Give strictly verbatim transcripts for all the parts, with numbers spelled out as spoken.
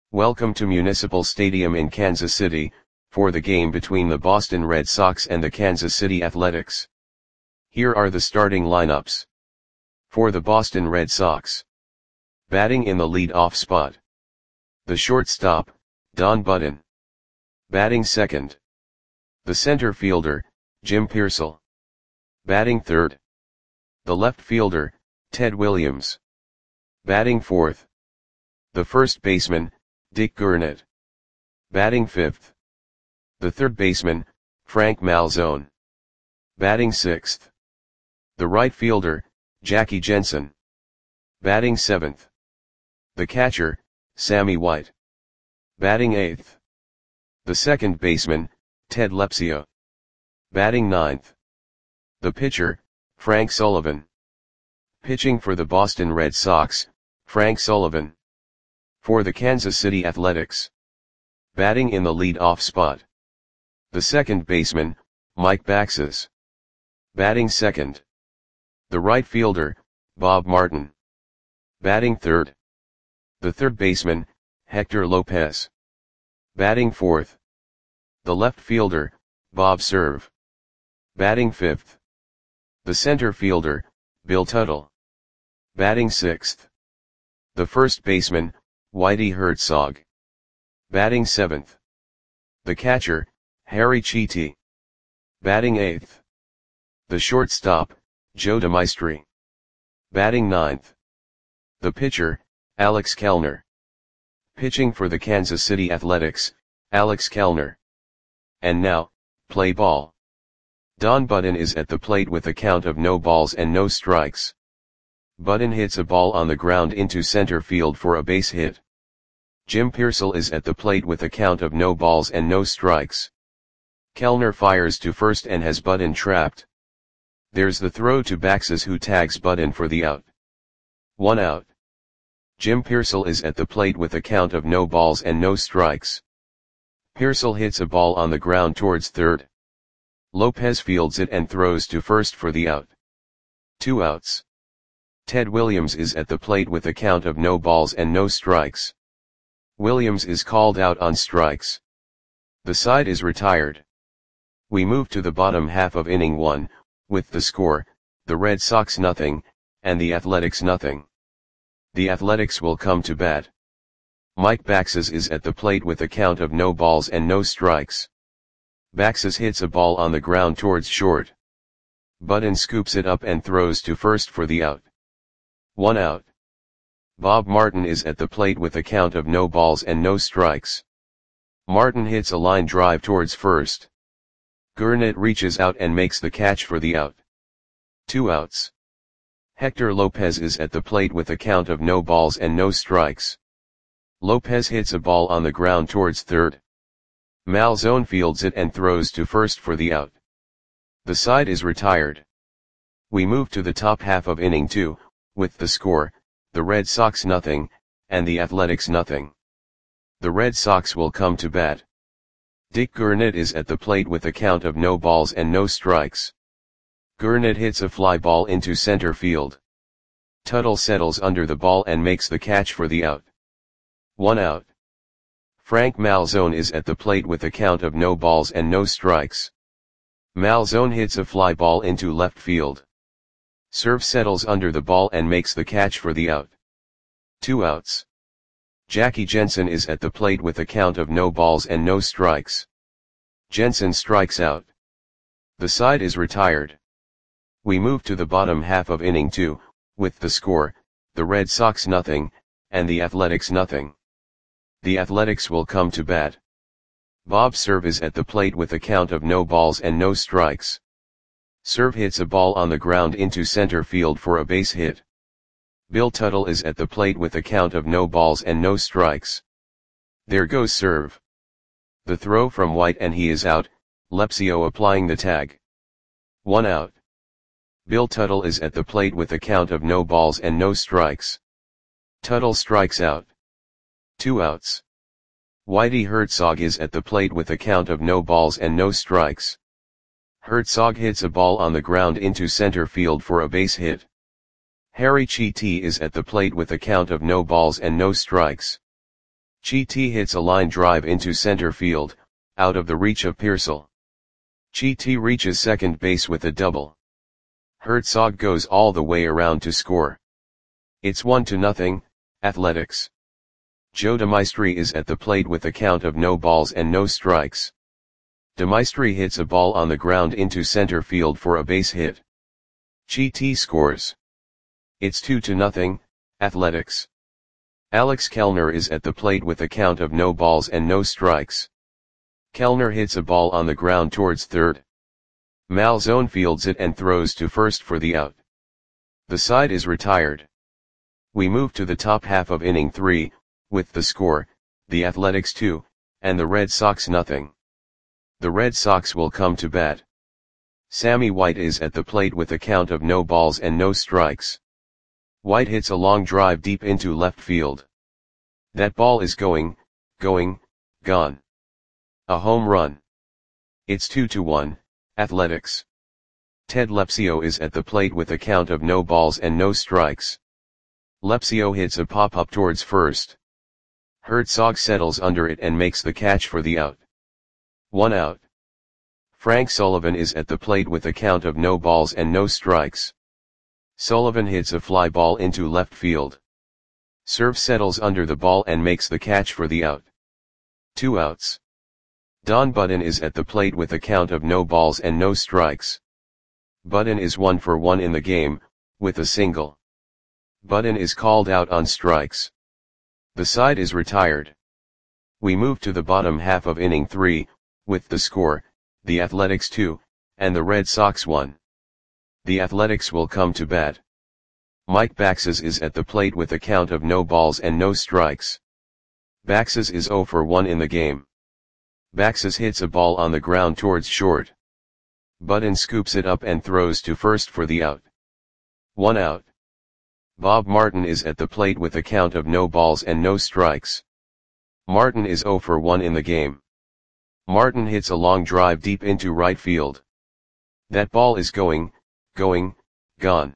Welcome to Municipal Stadium in Kansas City, for the game between the Boston Red Sox and the Kansas City Athletics. Here are the starting lineups. For the Boston Red Sox. Batting in the lead-off spot. The shortstop, Don Budden. Batting second. The center fielder, Jim Piersall. Batting third. The left fielder, Ted Williams. Batting fourth. The first baseman, Dick Gurnett. Batting fifth. The third baseman, Frank Malzone. Batting sixth. The right fielder, Jackie Jensen. Batting seventh. The catcher, Sammy White. Batting eighth. The second baseman, Ted Lepsio. Batting ninth. The pitcher, Frank Sullivan. Pitching for the Boston Red Sox, Frank Sullivan. For the Kansas City Athletics. Batting in the lead-off spot. The second baseman, Mike Baxes. Batting second. The right fielder, Bob Martin. Batting third. The third baseman, Hector Lopez. Batting fourth. The left fielder, Bob Cerv. Batting fifth. The center fielder, Bill Tuttle. Batting sixth. The first baseman, Whitey Herzog. Batting seventh. The catcher, Harry Chiti. Batting eighth. The shortstop, Joe DeMaestri. Batting ninth. The pitcher, Alex Kellner. Pitching for the Kansas City Athletics, Alex Kellner. And now, play ball. Don Budden is at the plate with a count of no balls and no strikes. Budden hits a ball on the ground into center field for a base hit. Jim Piersall is at the plate with a count of no balls and no strikes. Kellner fires to first and has Budden trapped. There's the throw to Baxes, who tags Budden for the out. One out. Jim Piersall is at the plate with a count of no balls and no strikes. Piersall hits a ball on the ground towards third. Lopez fields it and throws to first for the out. Two outs. Ted Williams is at the plate with a count of no balls and no strikes. Williams is called out on strikes. The side is retired. We move to the bottom half of inning one, with the score, the Red Sox nothing, and the Athletics nothing. The Athletics will come to bat. Mike Baxes is at the plate with a count of no balls and no strikes. Baxes hits a ball on the ground towards short. Budden scoops it up and throws to first for the out. One out. Bob Martin is at the plate with a count of no balls and no strikes. Martin hits a line drive towards first. Gurnett reaches out and makes the catch for the out. Two outs. Hector Lopez is at the plate with a count of no balls and no strikes. Lopez hits a ball on the ground towards third. Malzone fields it and throws to first for the out. The side is retired. We move to the top half of inning two, with the score, the Red Sox nothing, and the Athletics nothing. The Red Sox will come to bat. Dick Gurnett is at the plate with a count of no balls and no strikes. Gurnett hits a fly ball into center field. Tuttle settles under the ball and makes the catch for the out. One out. Frank Malzone is at the plate with a count of no balls and no strikes. Malzone hits a fly ball into left field. Cerv settles under the ball and makes the catch for the out. Two outs. Jackie Jensen is at the plate with a count of no balls and no strikes. Jensen strikes out. The side is retired. We move to the bottom half of inning two, with the score, the Red Sox nothing, and the Athletics nothing. The Athletics will come to bat. Bob Cerv is at the plate with a count of no balls and no strikes. Cerv hits a ball on the ground into center field for a base hit. Bill Tuttle is at the plate with a count of no balls and no strikes. There goes Cerv. The throw from White and he is out, Lepsio applying the tag. One out. Bill Tuttle is at the plate with a count of no balls and no strikes. Tuttle strikes out. Two outs. Whitey Herzog is at the plate with a count of no balls and no strikes. Herzog hits a ball on the ground into center field for a base hit. Harry Chiti is at the plate with a count of no balls and no strikes. Chi T hits a line drive into center field, out of the reach of Pearsall. Chi T reaches second base with a double. Herzog goes all the way around to score. It's one to nothing, Athletics. Joe DeMaestri is at the plate with a count of no balls and no strikes. DeMaestri hits a ball on the ground into center field for a base hit. Chi T scores. It's two to nothing, Athletics. Alex Kellner is at the plate with a count of no balls and no strikes. Kellner hits a ball on the ground towards third. Malzone fields it and throws to first for the out. The side is retired. We move to the top half of inning three, with the score, the Athletics two, and the Red Sox nothing. The Red Sox will come to bat. Sammy White is at the plate with a count of no balls and no strikes. White hits a long drive deep into left field. That ball is going, going, gone. A home run. It's two to one, Athletics. Ted Lepsio is at the plate with a count of no balls and no strikes. Lepsio hits a pop-up towards first. Herzog settles under it and makes the catch for the out. One out. Frank Sullivan is at the plate with a count of no balls and no strikes. Sullivan hits a fly ball into left field. Serve settles under the ball and makes the catch for the out. Two outs. Don Budden is at the plate with a count of no balls and no strikes. Budden is one for one in the game, with a single. Budden is called out on strikes. The side is retired. We move to the bottom half of inning three, with the score, the Athletics two, and the Red Sox one. The Athletics will come to bat. Mike Baxes is at the plate with a count of no balls and no strikes. Baxes is zero for one in the game. Baxes hits a ball on the ground towards short. Budden scoops it up and throws to first for the out. One out. Bob Martin is at the plate with a count of no balls and no strikes. Martin is zero for one in the game. Martin hits a long drive deep into right field. That ball is going, going, gone.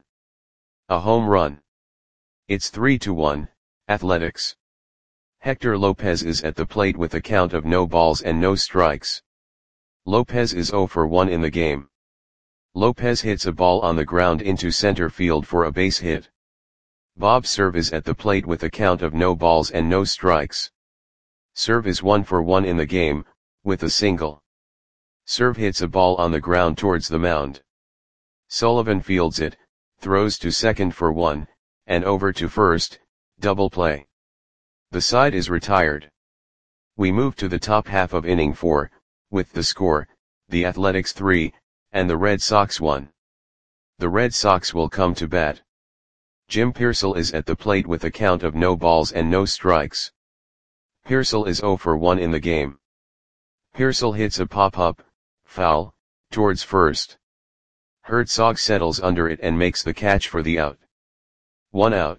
A home run. It's three to one, Athletics. Hector Lopez is at the plate with a count of no balls and no strikes. Lopez is zero for one in the game. Lopez hits a ball on the ground into center field for a base hit. Bob Serve is at the plate with a count of no balls and no strikes. Serve is one for one in the game, with a single. Serve hits a ball on the ground towards the mound. Sullivan fields it, throws to second for one, and over to first, double play. The side is retired. We move to the top half of inning four, with the score, the Athletics three, and the Red Sox one. The Red Sox will come to bat. Jim Pearsall is at the plate with a count of no balls and no strikes. Pearsall is zero for one in the game. Pearsall hits a pop-up, foul, towards first. Herzog settles under it and makes the catch for the out. One out.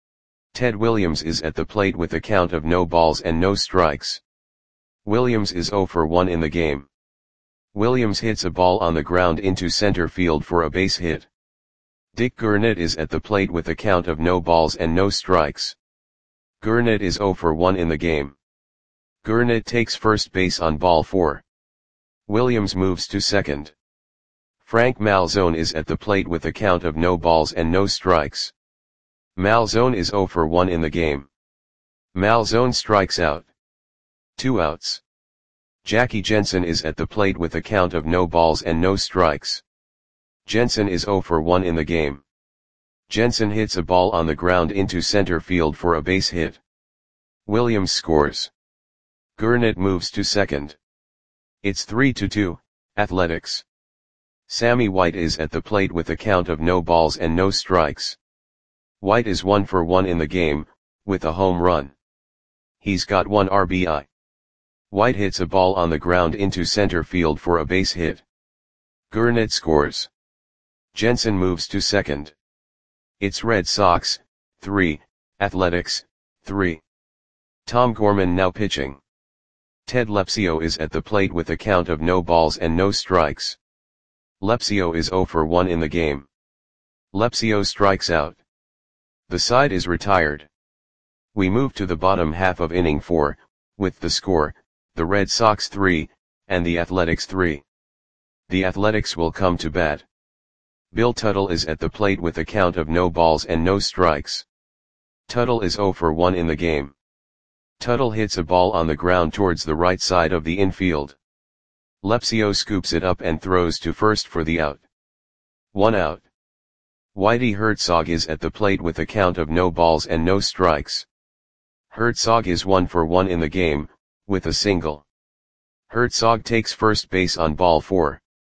Ted Williams is at the plate with a count of no balls and no strikes. Williams is zero for one in the game. Williams hits a ball on the ground into center field for a base hit. Dick Gurnett is at the plate with a count of no balls and no strikes. Gurnett is zero for one in the game. Gurnett takes first base on ball four. Williams moves to second. Frank Malzone is at the plate with a count of no balls and no strikes. Malzone is zero for one in the game. Malzone strikes out. Two outs. Jackie Jensen is at the plate with a count of no balls and no strikes. Jensen is zero for one in the game. Jensen hits a ball on the ground into center field for a base hit. Williams scores. Gurnett moves to second. It's three to two, Athletics. Sammy White is at the plate with a count of no balls and no strikes. White is one for one in the game, with a home run. He's got one R B I. White hits a ball on the ground into center field for a base hit. Gurnett scores. Jensen moves to second. It's Red Sox, three, Athletics, three. Tom Gorman now pitching. Ted Lepsio is at the plate with a count of no balls and no strikes. Lepsio is zero for one in the game. Lepsio strikes out. The side is retired. We move to the bottom half of inning four, with the score, the Red Sox three, and the Athletics three. The Athletics will come to bat. Bill Tuttle is at the plate with a count of no balls and no strikes. Tuttle is oh for one in the game. Tuttle hits a ball on the ground towards the right side of the infield. Lepsio scoops it up and throws to first for the out. One out. Whitey Herzog is at the plate with a count of no balls and no strikes. Herzog is one for one in the game, with a single. Herzog takes first base on ball four.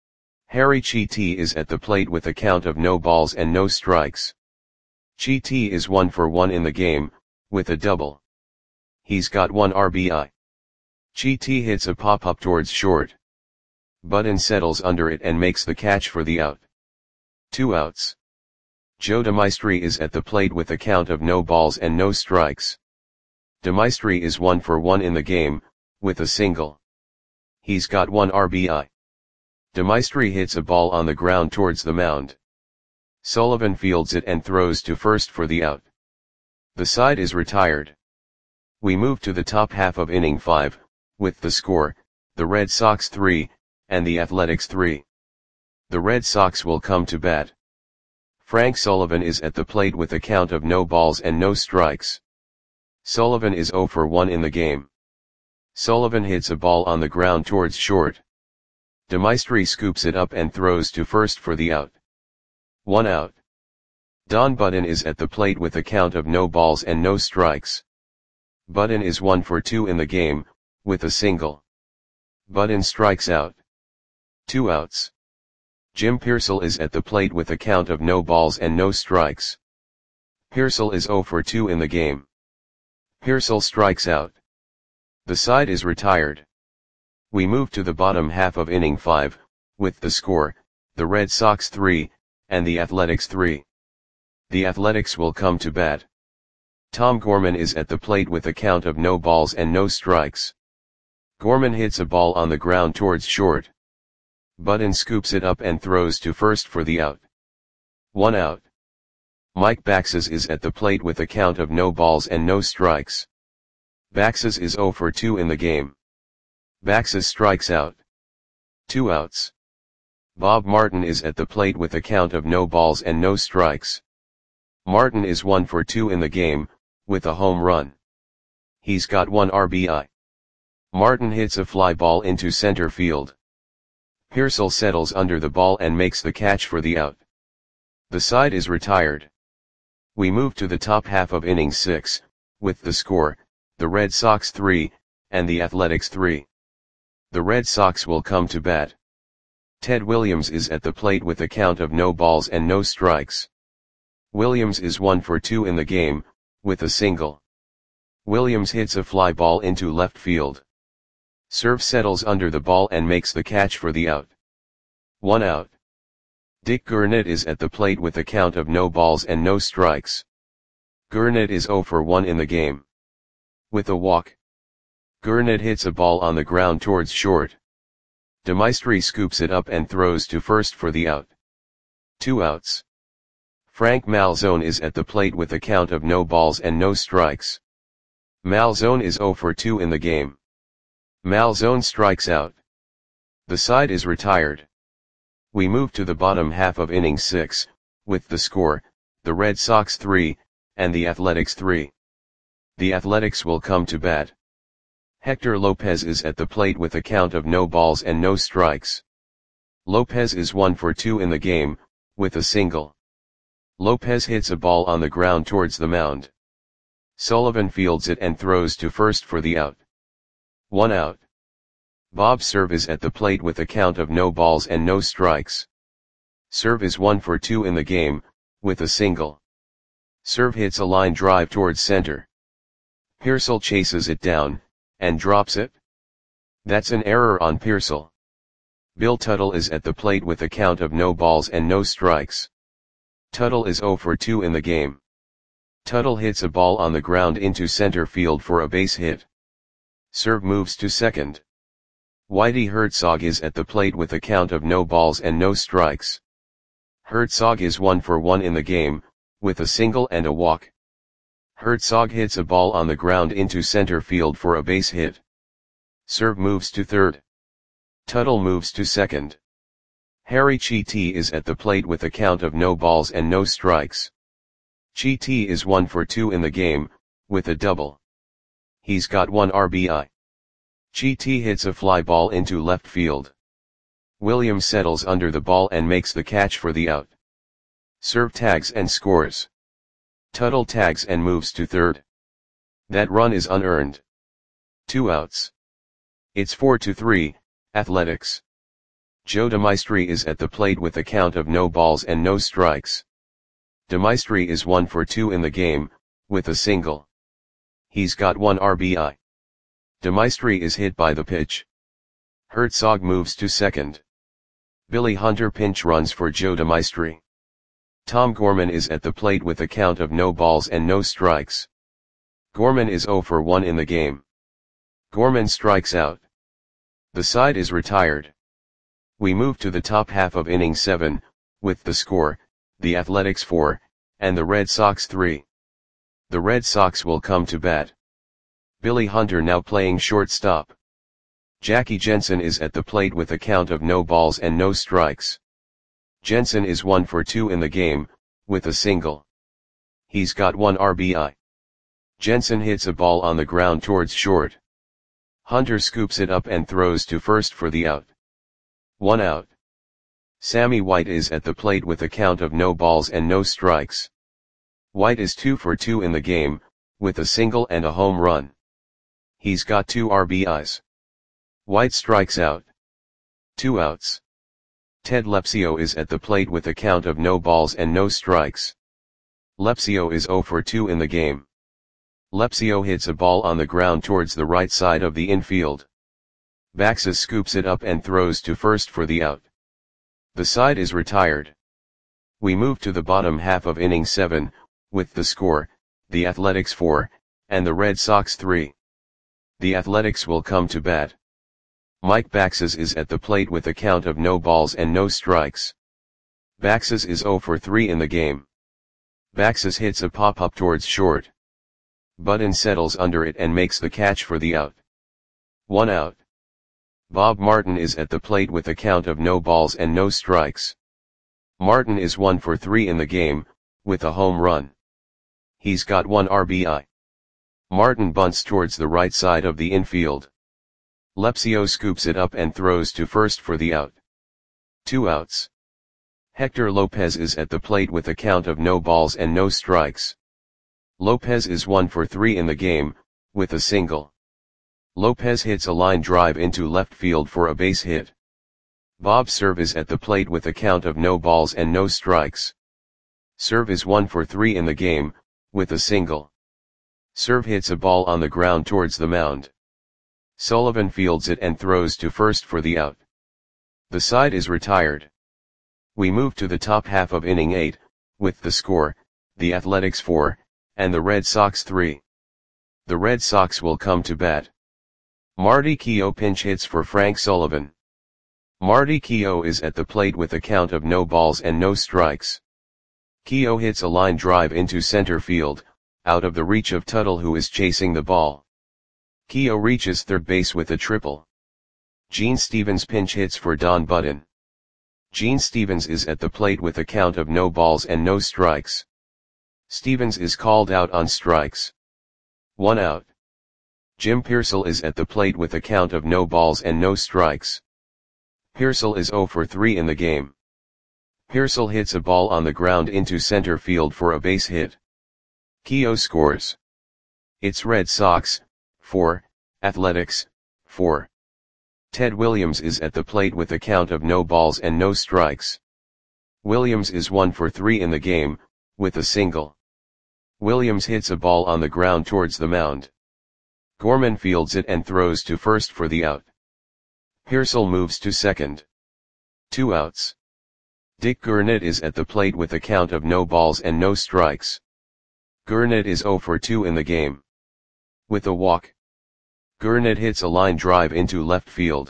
Harry Chiti is at the plate with a count of no balls and no strikes. Chiti is one for one in the game, with a double. He's got one R B I. Chiti hits a pop-up towards short. Budden settles under it and makes the catch for the out. Two outs. Joe DeMaestri is at the plate with a count of no balls and no strikes. DeMaestri is one for one in the game, with a single. He's got one R B I. DeMaestri hits a ball on the ground towards the mound. Sullivan fields it and throws to first for the out. The side is retired. We move to the top half of inning five, with the score, the Red Sox three, and the Athletics three. The Red Sox will come to bat. Frank Sullivan is at the plate with a count of no balls and no strikes. Sullivan is oh for one in the game. Sullivan hits a ball on the ground towards short. DeMaestri scoops it up and throws to first for the out. One out. Don Budden is at the plate with a count of no balls and no strikes. Budden is one for two in the game, with a single. Budden strikes out. Two outs. Jim Piersall is at the plate with a count of no balls and no strikes. Piersall is oh for two in the game. Piersall strikes out. The side is retired. We move to the bottom half of inning five, with the score, the Red Sox three, and the Athletics three. The Athletics will come to bat. Tom Gorman is at the plate with a count of no balls and no strikes. Gorman hits a ball on the ground towards short. Budden scoops it up and throws to first for the out. One out. Mike Baxes is at the plate with a count of no balls and no strikes. Baxes is oh for two in the game. Baxes strikes out. Two outs. Bob Martin is at the plate with a count of no balls and no strikes. Martin is one for two in the game, with a home run. He's got one R B I. Martin hits a fly ball into center field. Piersall settles under the ball and makes the catch for the out. The side is retired. We move to the top half of inning six, with the score, the Red Sox three, and the Athletics three. The Red Sox will come to bat. Ted Williams is at the plate with a count of no balls and no strikes. Williams is one for two in the game, with a single. Williams hits a fly ball into left field. Serve settles under the ball and makes the catch for the out. One out. Dick Gurnett is at the plate with a count of no balls and no strikes. Gurnett is oh for one in the game. With a walk. Gurnett hits a ball on the ground towards short. DeMaestri scoops it up and throws to first for the out. Two outs. Frank Malzone is at the plate with a count of no balls and no strikes. Malzone is oh for two in the game. Malzone strikes out. The side is retired. We move to the bottom half of inning six, with the score, the Red Sox three, and the Athletics three. The Athletics will come to bat. Hector Lopez is at the plate with a count of no balls and no strikes. Lopez is one for two in the game, with a single. Lopez hits a ball on the ground towards the mound. Sullivan fields it and throws to first for the out. One out. Bob Cerv is at the plate with a count of no balls and no strikes. Cerv is one for two in the game, with a single. Cerv hits a line drive towards center. Piersall chases it down, and drops it. That's an error on Piersall. Bill Tuttle is at the plate with a count of no balls and no strikes. Tuttle is oh for two in the game. Tuttle hits a ball on the ground into center field for a base hit. Cerv moves to second. Whitey Herzog is at the plate with a count of no balls and no strikes. Herzog is one for one in the game, with a single and a walk. Herzog hits a ball on the ground into center field for a base hit. Serve moves to third. Tuttle moves to second. Harry Chiti is at the plate with a count of no balls and no strikes. Chiti is one for two in the game, with a double. He's got one R B I. Chiti hits a fly ball into left field. Williams settles under the ball and makes the catch for the out. Serve tags and scores. Tuttle tags and moves to third. That run is unearned. Two outs. It's four to three, Athletics. Joe DeMaestri is at the plate with a count of no balls and no strikes. DeMaestri is one for two in the game, with a single. He's got one R B I. DeMaestri is hit by the pitch. Herzog moves to second. Billy Hunter pinch runs for Joe DeMaestri. Tom Gorman is at the plate with a count of no balls and no strikes. Gorman is zero for one in the game. Gorman strikes out. The side is retired. We move to the top half of inning seven, with the score, the Athletics four, and the Red Sox three. The Red Sox will come to bat. Billy Hunter now playing shortstop. Jackie Jensen is at the plate with a count of no balls and no strikes. Jensen is one for two in the game, with a single. He's got one R B I. Jensen hits a ball on the ground towards short. Hunter scoops it up and throws to first for the out. One out. Sammy White is at the plate with a count of no balls and no strikes. White is two for two in the game, with a single and a home run. He's got two R B Is. White strikes out. Two outs. Ted Lepsio is at the plate with a count of no balls and no strikes. Lepsio is zero for two in the game. Lepsio hits a ball on the ground towards the right side of the infield. Baxas scoops it up and throws to first for the out. The side is retired. We move to the bottom half of inning seven, with the score, the Athletics four, and the Red Sox three. The Athletics will come to bat. Mike Baxas is at the plate with a count of no balls and no strikes. Baxas is zero for three in the game. Baxas hits a pop-up towards short. Budden settles under it and makes the catch for the out. One out. Bob Martin is at the plate with a count of no balls and no strikes. Martin is one for three in the game, with a home run. He's got one R B I. Martin bunts towards the right side of the infield. Lepsio scoops it up and throws to first for the out. Two outs. Hector Lopez is at the plate with a count of no balls and no strikes. Lopez is one for three in the game, with a single. Lopez hits a line drive into left field for a base hit. Bob Serve is at the plate with a count of no balls and no strikes. Serve is one for three in the game, with a single. Serve hits a ball on the ground towards the mound. Sullivan fields it and throws to first for the out. The side is retired. We move to the top half of inning eight, with the score, the Athletics four, and the Red Sox three. The Red Sox will come to bat. Marty Keough pinch hits for Frank Sullivan. Marty Keough is at the plate with a count of no balls and no strikes. Keough hits a line drive into center field, out of the reach of Tuttle who is chasing the ball. Keough reaches third base with a triple. Gene Stevens pinch hits for Don Budden. Gene Stevens is at the plate with a count of no balls and no strikes. Stevens is called out on strikes. One out. Jim Pearsall is at the plate with a count of no balls and no strikes. Pearsall is zero for three in the game. Pearsall hits a ball on the ground into center field for a base hit. Keough scores. It's Red Sox, four, Athletics, four. Ted Williams is at the plate with a count of no balls and no strikes. Williams is one for three in the game, with a single. Williams hits a ball on the ground towards the mound. Gorman fields it and throws to first for the out. Pearsall moves to second. Two outs. Dick Gurnett is at the plate with a count of no balls and no strikes. Gurnett is zero for two in the game. With a walk. Gurnett hits a line drive into left field.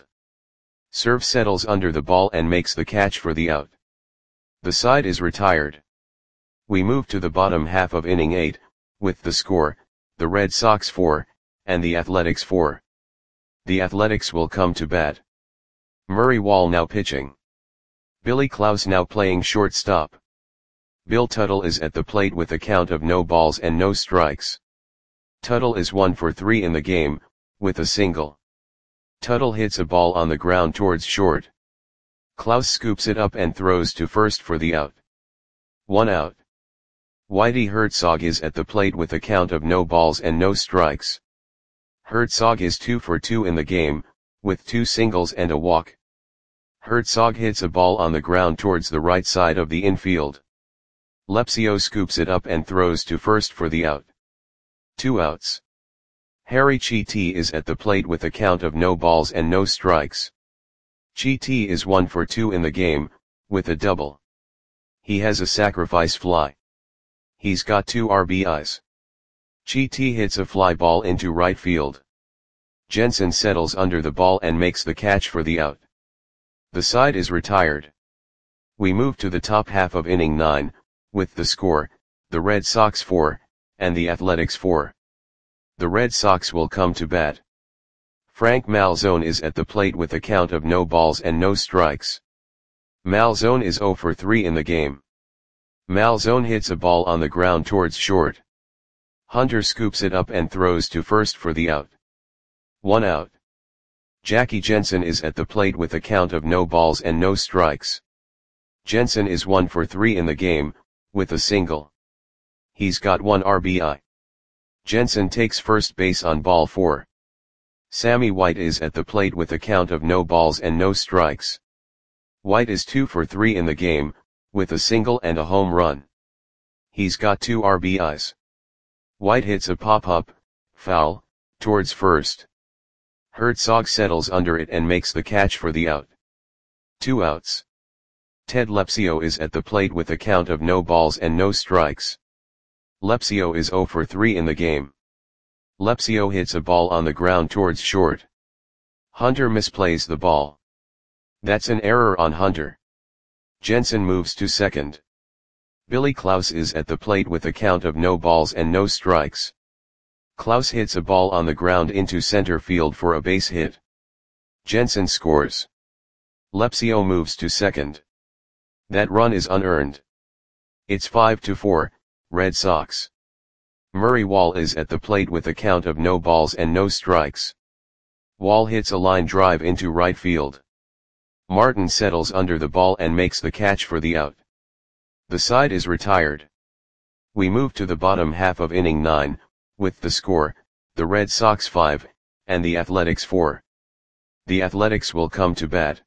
Serve settles under the ball and makes the catch for the out. The side is retired. We move to the bottom half of inning eight, with the score, the Red Sox four, and the Athletics four. The Athletics will come to bat. Murray Wahl now pitching. Billy Klaus now playing shortstop. Bill Tuttle is at the plate with a count of no balls and no strikes. Tuttle is one for three in the game, with a single. Tuttle hits a ball on the ground towards short. Klaus scoops it up and throws to first for the out. One out. Whitey Herzog is at the plate with a count of no balls and no strikes. Herzog is two for two in the game, with two singles and a walk. Herzog hits a ball on the ground towards the right side of the infield. Lepsio scoops it up and throws to first for the out. Two outs. Harry Chiti is at the plate with a count of no balls and no strikes. Chiti is one for two in the game, with a double. He has a sacrifice fly. He's got two R B Is. Chiti hits a fly ball into right field. Jensen settles under the ball and makes the catch for the out. The side is retired. We move to the top half of inning nine, with the score, the Red Sox four, and the Athletics four. The Red Sox will come to bat. Frank Malzone is at the plate with a count of no balls and no strikes. Malzone is zero for three in the game. Malzone hits a ball on the ground towards short. Hunter scoops it up and throws to first for the out. One out. Jackie Jensen is at the plate with a count of no balls and no strikes. Jensen is one for three in the game, with a single. He's got one R B I. Jensen takes first base on ball four. Sammy White is at the plate with a count of no balls and no strikes. White is two for three in the game, with a single and a home run. He's got two R B Is. White hits a pop-up, foul, towards first. Herzog settles under it and makes the catch for the out. Two outs. Ted Lepsio is at the plate with a count of no balls and no strikes. Lepsio is zero for three in the game. Lepsio hits a ball on the ground towards short. Hunter misplays the ball. That's an error on Hunter. Jensen moves to second. Billy Klaus is at the plate with a count of no balls and no strikes. Klaus hits a ball on the ground into center field for a base hit. Jensen scores. Lepsio moves to second. That run is unearned. It's five to four, Red Sox. Murray Wahl is at the plate with a count of no balls and no strikes. Wahl hits a line drive into right field. Martin settles under the ball and makes the catch for the out. The side is retired. We move to the bottom half of inning nine, with the score, the Red Sox five, and the Athletics four. The Athletics will come to bat.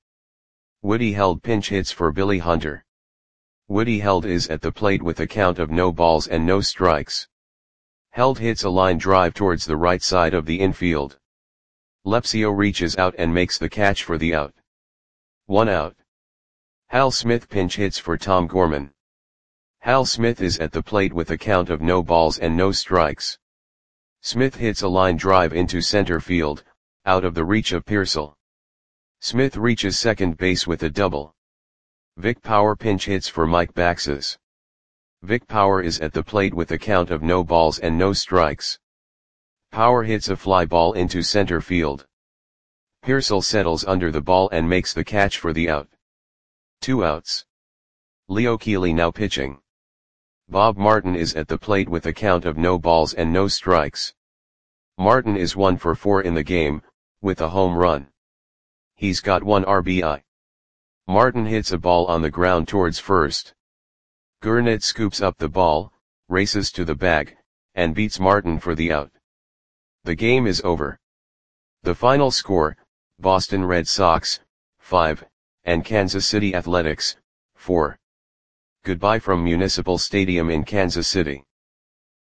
Woody Held pinch hits for Billy Hunter. Woody Held is at the plate with a count of no balls and no strikes. Held hits a line drive towards the right side of the infield. Lepsio reaches out and makes the catch for the out. One out. Hal Smith pinch hits for Tom Gorman. Hal Smith is at the plate with a count of no balls and no strikes. Smith hits a line drive into center field, out of the reach of Pearsall. Smith reaches second base with a double. Vic Power pinch hits for Mike Baxes. Vic Power is at the plate with a count of no balls and no strikes. Power hits a fly ball into center field. Pearsall settles under the ball and makes the catch for the out. Two outs. Leo Keeley now pitching. Bob Martin is at the plate with a count of no balls and no strikes. Martin is one for four in the game, with a home run. He's got one R B I. Martin hits a ball on the ground towards first. Gurnett scoops up the ball, races to the bag, and beats Martin for the out. The game is over. The final score, Boston Red Sox, five, and Kansas City Athletics, four. Goodbye from Municipal Stadium in Kansas City.